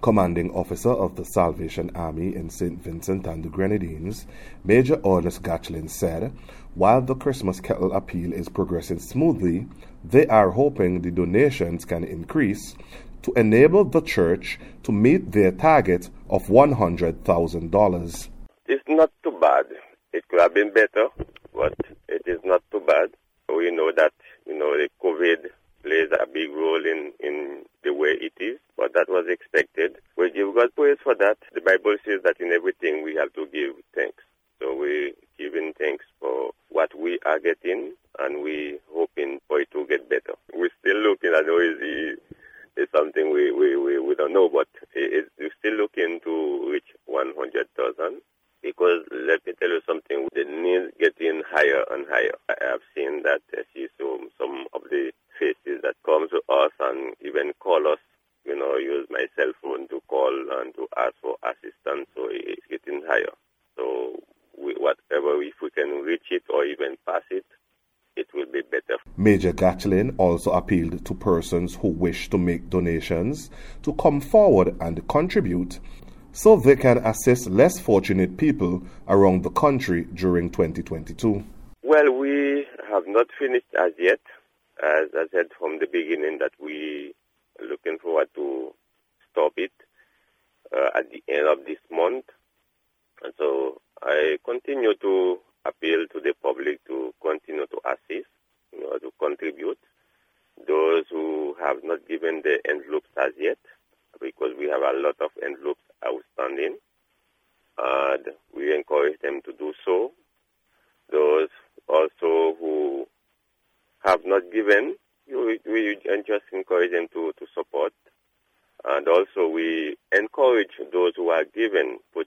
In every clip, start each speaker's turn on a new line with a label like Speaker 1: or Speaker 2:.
Speaker 1: Commanding Officer of the Salvation Army in St. Vincent and the Grenadines, Major Ernest Gatchlin said, while the Christmas Kettle appeal is progressing smoothly, they are hoping the donations can increase to enable the church to meet their target of $100,000.
Speaker 2: It's not too bad. It could have been better, but it is not too bad. We know that, the COVID plays a big role in the way it is, but that was expected. We give God praise for that. The Bible says that in everything we have to give thanks. So we're giving thanks for what we are getting, and we hoping for it to get better. We're still looking. I know it's something we don't know, but we're still looking to reach 100,000. Because let me tell you something, the need getting higher and higher. I have seen that I see some of the faces that come to us and even call us, use my cell phone to call and to ask for assistance. So it's getting higher. So if we can reach it or even pass it, it will be better.
Speaker 1: Major Gatchlin also appealed to persons who wish to make donations to come forward and contribute so they can assist less fortunate people around the country during 2022.
Speaker 2: Well, we have not finished as yet. As I said from the beginning that we are looking forward to stop it at the end of this month. And so I continue to appeal to the public to continue to assist, to contribute. Those who have not given the envelopes as yet, because we have a lot of envelopes outstanding, and we encourage them to do so. Those also who have not given, we just encourage them to support. And also we encourage those who are given, put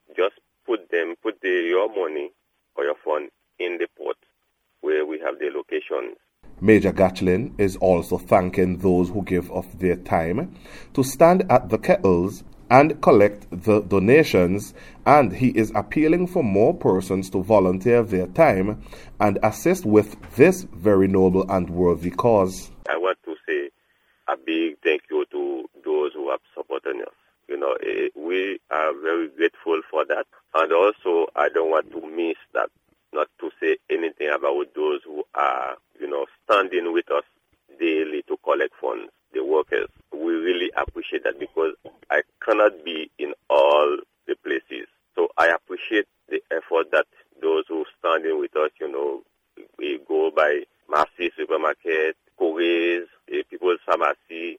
Speaker 2: your money or your fund in the pot where we have the locations.
Speaker 1: Major Gatchlin is also thanking those who give of their time to stand at the kettles and collect the donations, and he is appealing for more persons to volunteer their time and assist with this very noble and worthy cause.
Speaker 2: I want to say a big thank you to those who have supported us. We are very grateful for that, and also I don't want to miss that, not to say anything about those who are, standing with us daily to collect funds, the workers. We really appreciate that because I cannot be in all the places. So I appreciate the effort that those who standing with us, we go by Massy Supermarket, Kore's, People's Pharmacy,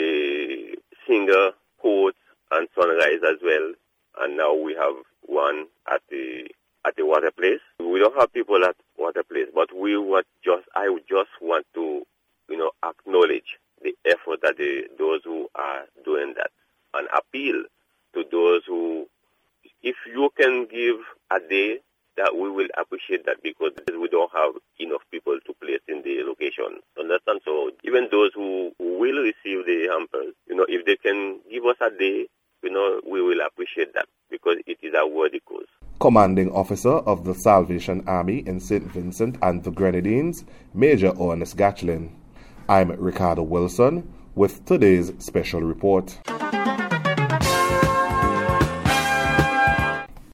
Speaker 2: Singer, Court, and Sunrise as well. And now we have one at the water place. We don't have people at water place, but I just want to, acknowledge the effort that those who are doing that, and appeal to those who, if you can give a day, that we will appreciate that, because we don't have enough people to place in the location. Understand? So even those who will receive the hampers, if they can give us a day, we will appreciate that, because it is a worthy cause.
Speaker 1: Commanding Officer of the Salvation Army in St. Vincent and the Grenadines, Major Ernest Gatchlin. I'm Ricardo Wilson with today's special report.